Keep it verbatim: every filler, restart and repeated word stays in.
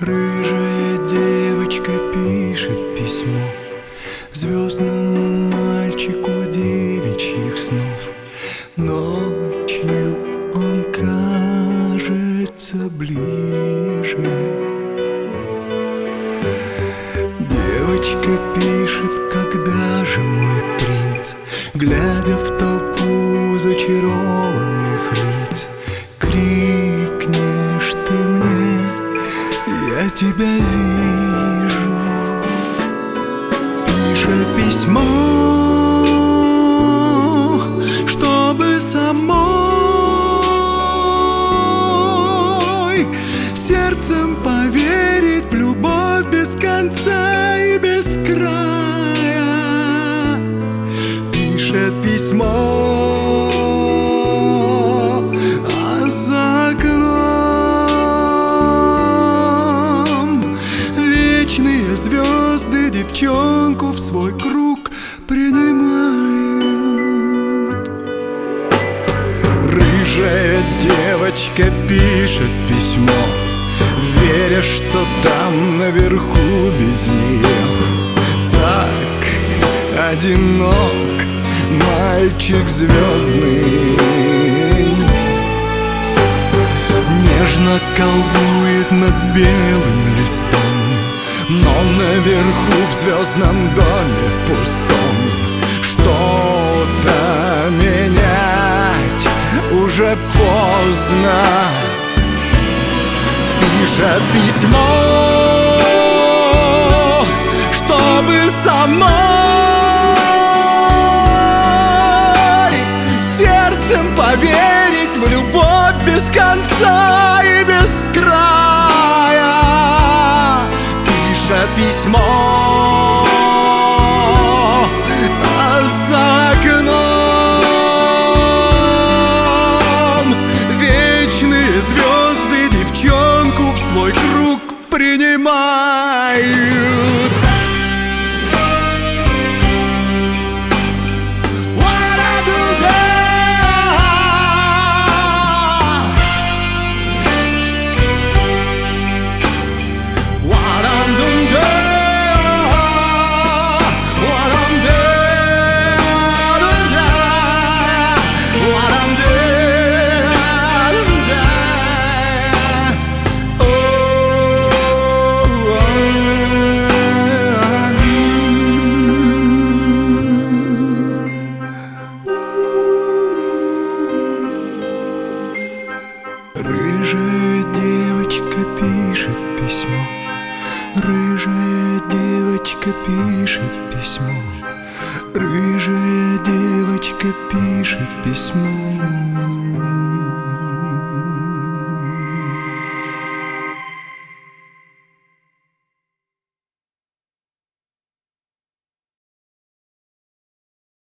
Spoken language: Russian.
Рыжая девочка пишет письмо звездному мальчику девичьих снов. Ночью он кажется ближе. Девочка пишет: когда же, мой принц, глядя в толпу зачарованных лиц, крикнешь ты мне: я тебя вижу. Пишет письмо, чтобы самой сердцем поверить в любовь без конца и без края. Пишет письмо, а за окном вечные звезды девчонку в свой круг принимают. Рыжая девочка пишет письмо, веря, что там наверху без нее так одинок мальчик звездный. Нежно колдует над белым листом, но наверху в звездном доме пустом что-то менять уже поздно. Пишет письмо, чтобы самой сердцем поверить в любовь без конца и без края. Пишет письмо, а за окном вечные звезды девчонку в свой круг принимают. Рыжая девочка пишет письмо, рыжая девочка пишет письмо, рыжая девочка пишет письмо.